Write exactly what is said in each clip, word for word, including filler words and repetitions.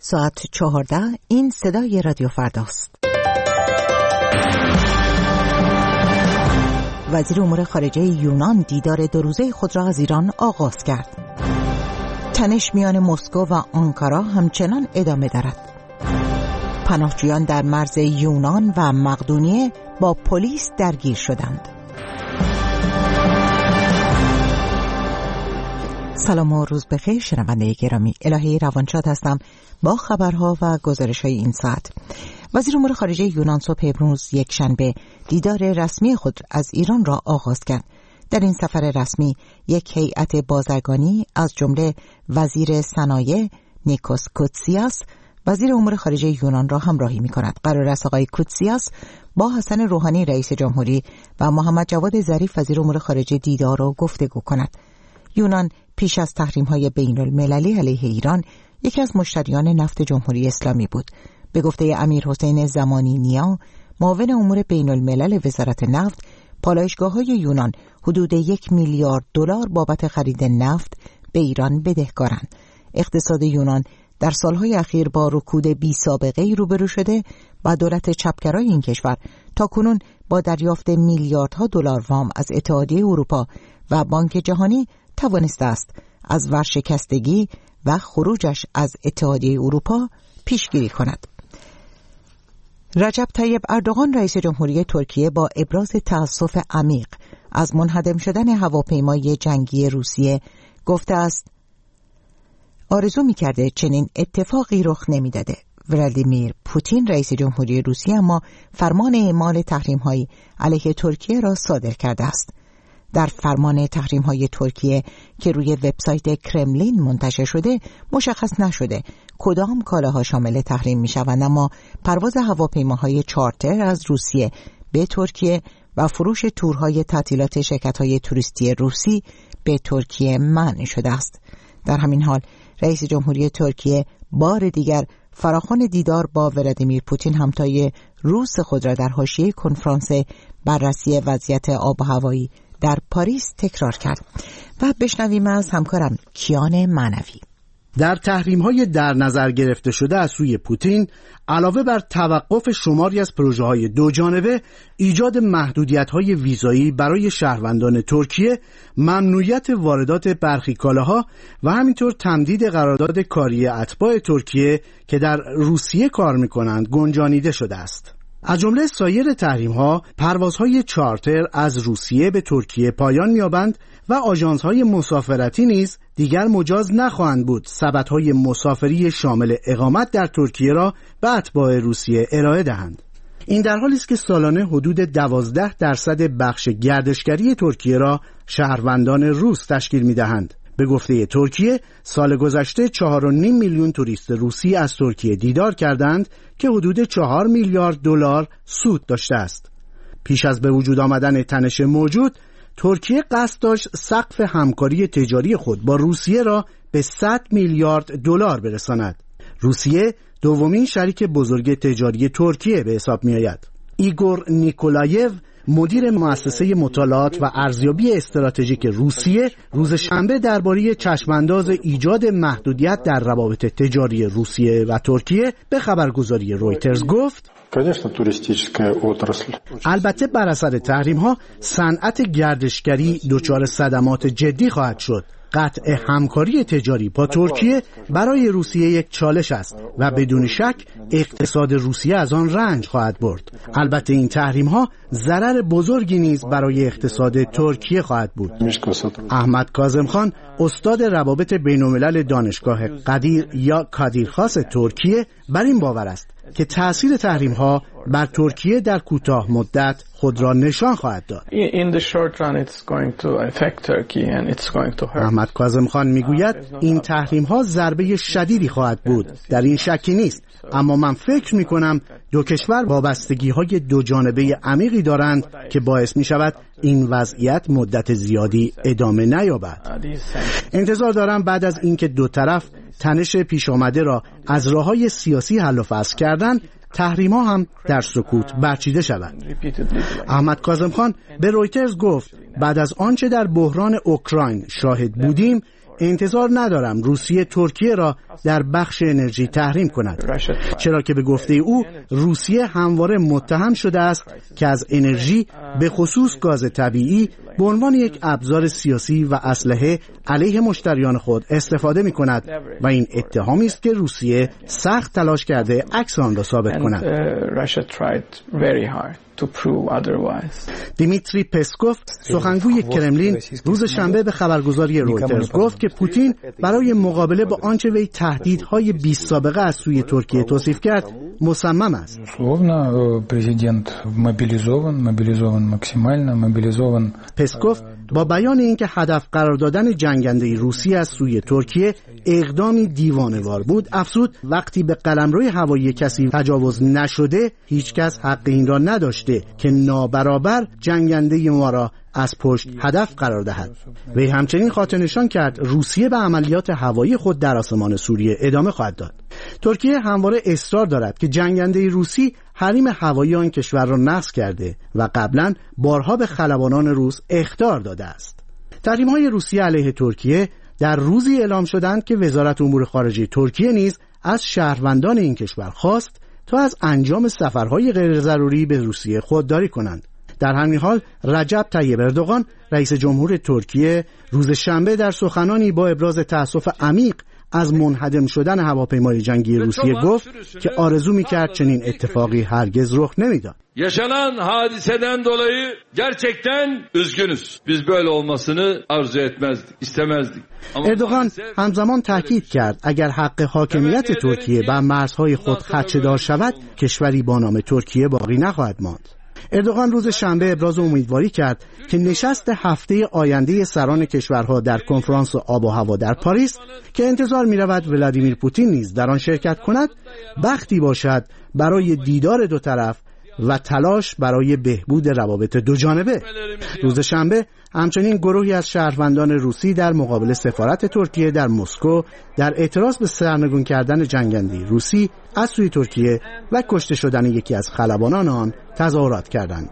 ساعت چهارده. این صدای رادیو فرداست. وزیر امور خارجه یونان دیدار دو روزه خود را از ایران آغاز کرد. تنش میان مسکو و آنکارا همچنان ادامه دارد. پناهجویان در مرز یونان و مقدونیه با پلیس درگیر شدند. سلام و روز بخیر شنونده گرامی. الهی روانشاد هستم با خبرها و گزارش‌های این ساعت. وزیر امور خارجه یونان صبح امروز یک شنبه دیدار رسمی خود از ایران را آغاز کرد. در این سفر رسمی یک هیئت بازرگانی از جمله وزیر صنایع نیکوس کوتسیاس وزیر امور خارجه یونان را همراهی می‌کند. قرار است آقای کوتسیاس با حسن روحانی رئیس جمهوری و محمد جواد ظریف وزیر امور خارجه دیدار و گفتگو کند. یونان پیش از تحریم‌های بین‌المللی علیه ایران یکی از مشتریان نفت جمهوری اسلامی بود. به گفته امیر حسین زمانی نیا، معاون امور بین‌الملل وزارت نفت، پالایشگاه‌های یونان حدود یک میلیارد دلار بابت خرید نفت به ایران بدهکارند. اقتصاد یونان در سالهای اخیر با رکود بی سابقه‌ای روبرو شده و دولت چپگرای این کشور تاکنون با دریافت میلیاردها دلار وام از اتحادیه اروپا و بانک جهانی توانسته است از ورشکستگی و خروجش از اتحادیه اروپا پیشگیری کند. رجب طیب اردوغان رئیس جمهوری ترکیه با ابراز تأسف عمیق از منهدم شدن هواپیمای جنگی روسیه گفته است آرزو می‌کرده چنین اتفاقی رخ نمی‌داده. ولادیمیر پوتین رئیس جمهوری روسیه اما فرمان اعمال تحریم‌های علیه ترکیه را صادر کرده است. در فرمان تحریم‌های ترکیه که روی وبسایت کرملین منتشر شده مشخص نشده کدام کالاها شامل تحریم می‌شوند، اما پرواز هواپیماهای چارتر از روسیه به ترکیه و فروش تورهای تعطیلات شرکت‌های توریستی روسی به ترکیه منع شده است. در همین حال رئیس جمهوری ترکیه بار دیگر فراخوان دیدار با ولادیمیر پوتین همتای روس خود را در حاشیه کنفرانس بررسی وضعیت آب و هوایی در پاریس تکرار کرد. و بشنویم از همکارم کیان معنوی. در تحریم‌های در نظر گرفته شده از سوی پوتین، علاوه بر توقف شماری از پروژه‌های دو جانبه، ایجاد محدودیت‌های ویزایی برای شهروندان ترکیه، ممنوعیت واردات برخی کالاها و همینطور تمدید قرارداد کاری اتباع ترکیه که در روسیه کار می‌کنند گنجانیده شده است. از جمله سایر تحریم‌ها، پروازهای چارتر از روسیه به ترکیه پایان می‌یابند و آژانس‌های مسافرتی نیز دیگر مجاز نخواهند بود سبدهای مسافری شامل اقامت در ترکیه را به اتباع روسیه ارائه دهند. این در حالی است که سالانه حدود دوازده درصد بخش گردشگری ترکیه را شهروندان روس تشکیل می‌دهند. به گفته ترکیه، سال گذشته چهار و نیم میلیون توریست روسی از ترکیه دیدار کردند که حدود چهار میلیارد دلار سود داشته است. پیش از به وجود آمدن تنش موجود، ترکیه قصد داشت سقف همکاری تجاری خود با روسیه را به صد میلیارد دلار برساند. روسیه دومین شریک بزرگ تجاری ترکیه به حساب می آید. ایگور نیکولایف، مدیر مؤسسه مطالعات و ارزیابی استراتژیک روسیه، روز شنبه درباره چشمانداز ایجاد محدودیت در روابط تجاری روسیه و ترکیه به خبرگزاری رویترز گفت: البته بر اثر تحریم ها صنعت گردشگری دچار صدمات جدی خواهد شد. قطع همکاری تجاری با ترکیه برای روسیه یک چالش است و بدون شک اقتصاد روسیه از آن رنج خواهد برد. البته این تحریم ها ضرر بزرگی نیز برای اقتصاد ترکیه خواهد بود. احمد کاظم خان، استاد روابط بین‌الملل دانشگاه قدیر یا کادیرخاص ترکیه، بر این باور است که تأثیر تحریم ها بر ترکیه در کوتاه مدت خود را نشان خواهد داد. احمد کاظم خان میگوید این تحریم ها ضربه شدیدی خواهد بود، در این شکی نیست، اما من فکر می کنم دو کشور وابستگی های دو جانبه عمیقی دارند که باعث می شود این وضعیت مدت زیادی ادامه نیابد. انتظار دارم بعد از اینکه دو طرف تنش پیش آمده را از راه‌های سیاسی حل و فصل کردن، تحریم‌ها هم در سکوت برچیده شود. احمد کاظم خان به رویترز گفت بعد از آنچه در بحران اوکراین شاهد بودیم، انتظار ندارم روسیه ترکیه را در بخش انرژی تحریم کند، چرا که به گفته او روسیه همواره متهم شده است که از انرژی به خصوص گاز طبیعی به عنوان یک ابزار سیاسی و اسلحه علیه مشتریان خود استفاده می کند و این اتهامی است که روسیه سخت تلاش کرده عکس آن را ثابت کند. دیمیتری پسکوف سخنگوی کرملین روز شنبه به خبرگزاری رویترز گفت که پوتین برای مقابله با آنچه وی تهدیدهای بی سابقه از سوی ترکیه توصیف کرد مصمم است. پسکوف با بیان اینکه هدف قرار دادن جنگنده روسیه از سوی ترکیه اقدامی دیوانه‌وار بود، افزود وقتی به قلمروی هوایی کسی تجاوز نشده هیچ کس حق این را نداشته که نابرابر جنگنده ما را از پشت هدف قرار دهد. وی همچنین خاطر نشان کرد روسیه به عملیات هوایی خود در آسمان سوریه ادامه خواهد داد. ترکیه همواره اصرار دارد که جنگنده روسی حریم هوایی آن کشور را نقض کرده و قبلا بارها به خلبانان روس اخطار داده است. تحریم‌های روسیه علیه ترکیه در روزی اعلام شدند که وزارت امور خارجه ترکیه نیز از شهروندان این کشور خواست تا از انجام سفرهای غیر ضروری به روسیه خودداری کنند. در همین حال رجب طیب اردوغان رئیس جمهور ترکیه روز شنبه در سخنانی با ابراز تأسف عمیق از منهدم شدن هواپیمای جنگی روسیه گفت که آرزو می‌کرد چنین اتفاقی هرگز رخ نمی‌داد. Yaşanan hadiseden dolayı gerçekten üzgünüz. Biz böyle olmasını arzu etmezdik, istemezdik. اردوغان همزمان تاکید کرد اگر حق حاکمیت ترکیه بر مرزهای خود خدشه‌دار شود، کشوری با نام ترکیه باقی نخواهد ماند. اردوغان روز شنبه ابراز امیدواری کرد که نشست هفته آینده سران کشورها در کنفرانس آب و هوا در پاریس که انتظار می‌رود ولادیمیر پوتین نیز در آن شرکت کند، بختی باشد برای دیدار دو طرف و تلاش برای بهبود روابط دو جانبه. روز شنبه همچنین گروهی از شهروندان روسی در مقابل سفارت ترکیه در مسکو در اعتراض به سرنگون کردن جنگنده روسی از سوی ترکیه و کشته شدن یکی از خلبانان آن تظاهرات کردند.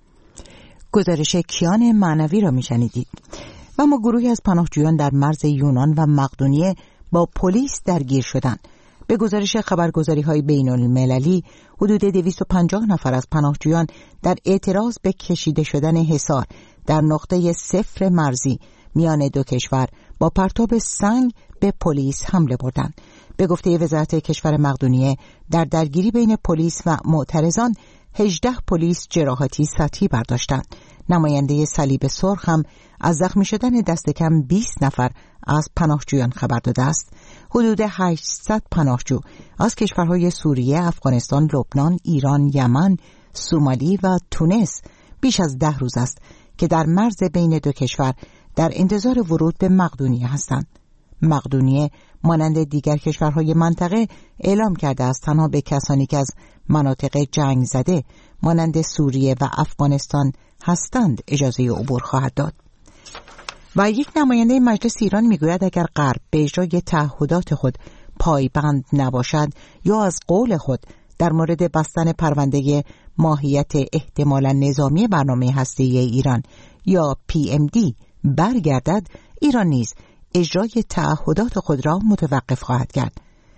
گزارش کیان معنوی را میشنیدید. و ما گروهی از پناهجویان در مرز یونان و مقدونیه با پلیس درگیر شدند. به گزارش خبرگزاری‌های بین‌المللی حدود دویست و پنجاه نفر از پناهجویان در اعتراض به کشیده شدن حصار در نقطه صفر مرزی میان دو کشور با پرتاب سنگ به پلیس حمله بردند. به گفته وزارت کشور مقدونیه در درگیری بین پلیس و معترضان هجده پلیس جراحاتی سطحی برداشتند. نماینده صلیب سرخ هم از زخمی شدن دست کم بیست نفر از پناهجویان خبر داده است. حدود هشتصد پناهجو از کشورهای سوریه، افغانستان، لبنان، ایران، یمن، سومالی و تونس بیش از ده روز است که در مرز بین دو کشور در انتظار ورود به مقدونیه هستند. مقدونیه مانند دیگر کشورهای منطقه اعلام کرده است تنها به کسانی که از مناطق جنگ زده مانند سوریه و افغانستان هستند اجازه عبور خواهد داد. و یک نماینده مجلس ایران میگوید اگر غرب به اجرای تعهدات خود پایبند نباشد یا از قول خود در مورد بستن پرونده ماهیت احتمالاً نظامی برنامه هسته‌ای ایران یا پی ام دی برگردد، ایران نیز اجرای تعهدات خود را متوقف خواهد کرد.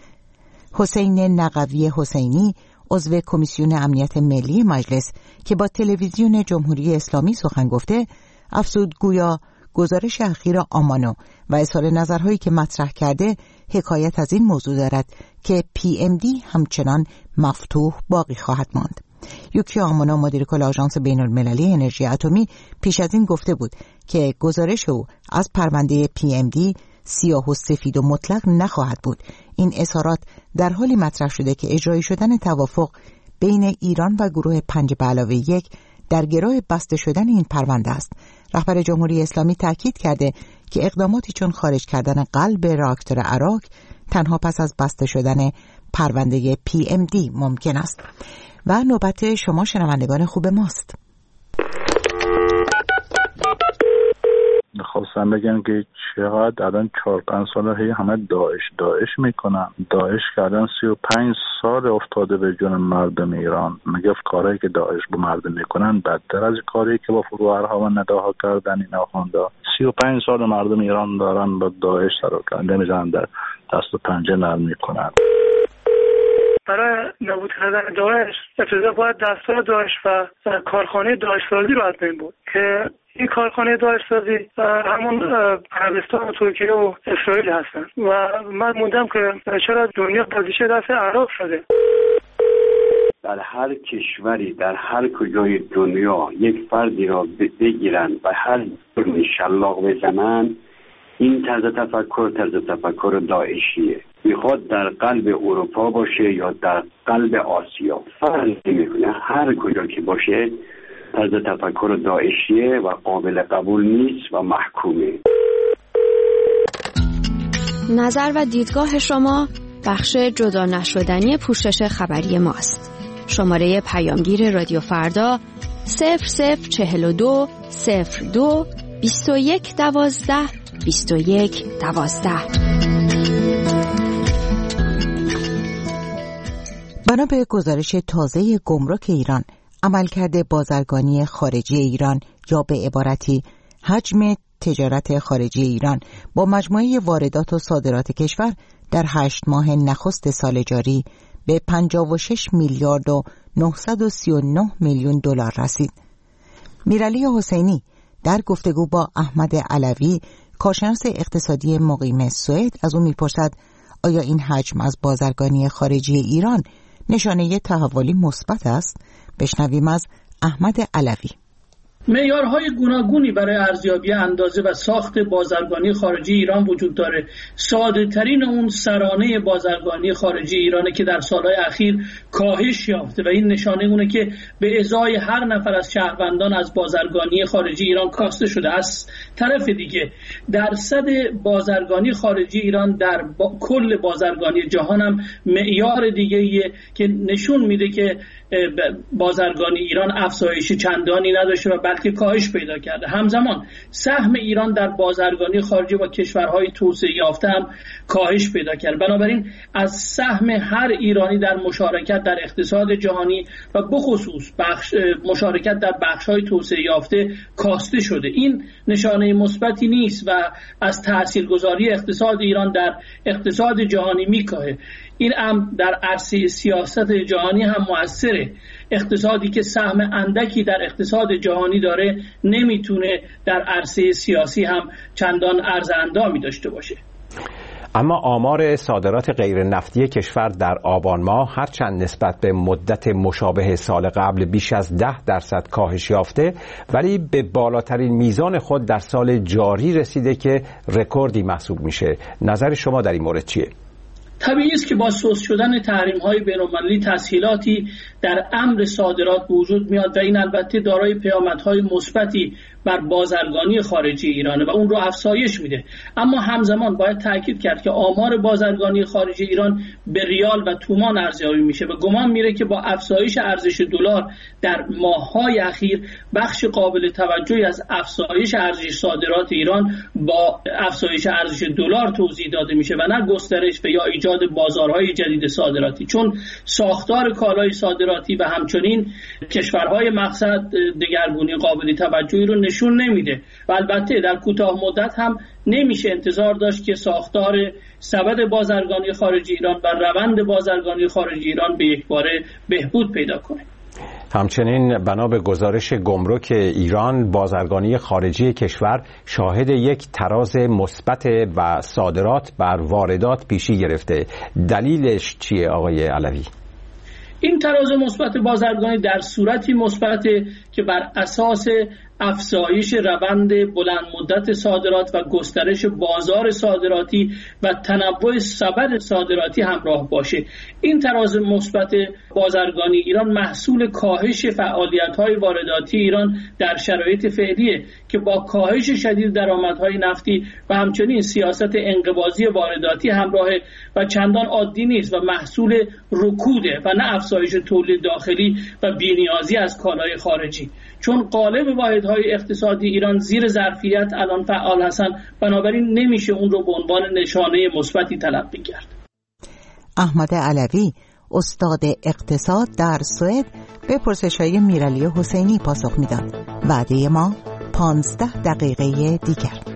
حسین نقوی حسینی عضو کمیسیون امنیت ملی مجلس که با تلویزیون جمهوری اسلامی سخن گفته افزود گویا گزارش اخیر آمانو و اظهار نظرهایی که مطرح کرده حکایت از این موضوع دارد که پی ام دی همچنان مفتوح باقی خواهد ماند. یوکیو آمانو مدیر کل آژانس بین‌المللی انرژی اتمی پیش از این گفته بود که گزارش او از پرونده پی ام دی سیاه و سفید و مطلق نخواهد بود. این اظهارات در حالی مطرح شده که اجرایی شدن توافق بین ایران و گروه پنج به علاوه یک در گرو بسته شدن این پرونده است. رهبر جمهوری اسلامی تاکید کرده که اقداماتی چون خارج کردن قلب راکتور عراق تنها پس از بسته شدن پرونده پی ام دی ممکن است. و نوبت شما شنوندگان خوب ماست. خواستم بگم که چقدر الان چهار پنج سال هی همه داعش داعش میکنن. داعش که الان سی و پنج سال افتاده به جون مردم ایران. مگه کاری که داعش با مردم میکنن بدتر از کاری که با فروهرها و نداها کردن این آخوندا؟ سی و پنج سال مردم ایران دارن با داعش سر و کنده میزنن، در دست و پنجه نرم میکنن. برای نابود کردن داعش ابتدا باید دستور داعش و کارخانه داعش سازی رو از بین برد که این کارخانه داعش سازی همون عربستان و ترکیه و اسرائیل هستن و من موندم که چرا دنیا بازیچه دست عراق شده. در هر کشوری در هر کجای دنیا یک فردی را بگیرن و هر جرمی شلاق بزنن، این طرز تفکر طرز تفکر داعشیه. میخواد در قلب اروپا باشه یا در قلب آسیا، فرق نمیکنه، هر کجا که باشه طرز تفکر داعشیه و قابل قبول نیست و محکومه. نظر و دیدگاه شما بخش جدا نشدنی پوشش خبری ماست. شماره پیامگیر رادیو فردا صفر صفر چهل و دو صفر دو بیست و یک دوازده بیست و یک دوازده. بنا به گزارش تازه گمرک ایران، عملکرد بازرگانی خارجی ایران یا به عبارتی حجم تجارت خارجی ایران با مجموعه واردات و صادرات کشور در هشت ماه نخست سال جاری به پنجاه و شش میلیارد و نهصد و سی و نه میلیون دلار رسید. میرعلی حسینی در گفتگو با احمد علوی، کارشناس اقتصادی مقیم سوئد، از او میپرسد آیا این حجم از بازرگانی خارجی ایران نشانه تحولی مثبت است؟ بشنویم از احمد علوی. معیارهای گوناگونی برای ارزیابی اندازه و ساخت بازرگانی خارجی ایران وجود داره. ساده ترین اون سرانه بازرگانی خارجی ایرانه که در سالهای اخیر کاهش یافته و این نشانه اونه که به ازای هر نفر از شهروندان از بازرگانی خارجی ایران کاسته شده. از طرف دیگه درصد بازرگانی خارجی ایران در با... کل بازرگانی جهان هم معیار دیگه‌ایه که نشون میده که بازرگانی ایران افزایش چندانی نداشته و بلکه کاهش پیدا کرده. همزمان سهم ایران در بازرگانی خارجی با کشورهای توسعه یافته هم کاهش پیدا کرده. بنابراین از سهم هر ایرانی در مشارکت در اقتصاد جهانی و بخصوص بخش مشارکت در بخش‌های توسعه یافته کاسته شده. این نشانه مثبتی نیست و از تاثیرگذاری اقتصاد ایران در اقتصاد جهانی میکاهه. این هم در عرصه سیاست جهانی هم مؤثره. اقتصادی که سهم اندکی در اقتصاد جهانی داره نمیتونه در عرصه سیاسی هم چندان ارزندامی داشته باشه. اما آمار صادرات غیر نفتی کشور در آبان ماه هرچند نسبت به مدت مشابه سال قبل بیش از ده درصد کاهش یافته، ولی به بالاترین میزان خود در سال جاری رسیده که رکوردی محسوب میشه. نظر شما در این مورد چیه؟ طبیعی است که با سوس شدن تحریم‌های بین‌المللی تسهیلاتی در امر صادرات به وجود میاد و این البته دارای پیامدهای مثبتی بر بازرگانی خارجی ایرانه و اون رو افزایش میده. اما همزمان باید تاکید کرد که آمار بازرگانی خارجی ایران به ریال و تومان ارزیابی میشه و گمان میره که با افزایش ارزش دلار در ماه‌های اخیر بخش قابل توجهی از افزایش ارزش صادرات ایران با افزایش ارزش دلار توضیح داده میشه و نه گسترش و یا ایجاد بازارهای جدید صادراتی، چون ساختار کالای صادراتی و همچنین کشورهای مقصد دگرگونی قابل توجهی رو نشون نمیده و البته در کوتاه مدت هم نمیشه انتظار داشت که ساختار سبد بازرگانی خارجی ایران و روند بازرگانی خارجی ایران به یک باره بهبود پیدا کنه. همچنین بنا به گزارش گمرک ایران، بازرگانی خارجی کشور شاهد یک تراز مثبت و صادرات بر واردات پیشی گرفته. دلیلش چیه آقای علوی؟ این تراز مثبت بازرگانی در صورتی مثبته که بر اساس افزایش روند بلند مدت صادرات و گسترش بازار صادراتی و تنوع سبد صادراتی همراه باشه. این تراز مثبت بازرگانی ایران محصول کاهش فعالیت‌های وارداتی ایران در شرایط فعلیه که با کاهش شدید درآمدهای نفتی و همچنین سیاست انقباضی وارداتی همراهه و چندان عادی نیست و محصول رکوده و نه افزایش تولید داخلی و بی‌نیازی از کالای خارجی، چون قالب واحد فعالیت‌های اقتصادی ایران زیر ظرفیت الان فعال هستن، بنابراین نمیشه اون رو به عنوان نشانه مثبتی تلقی کرد. احمد علوی، استاد اقتصاد در سوئد، به پرسش‌های میرعلی حسینی پاسخ میداد. وعده ما پانزده دقیقه دیگر.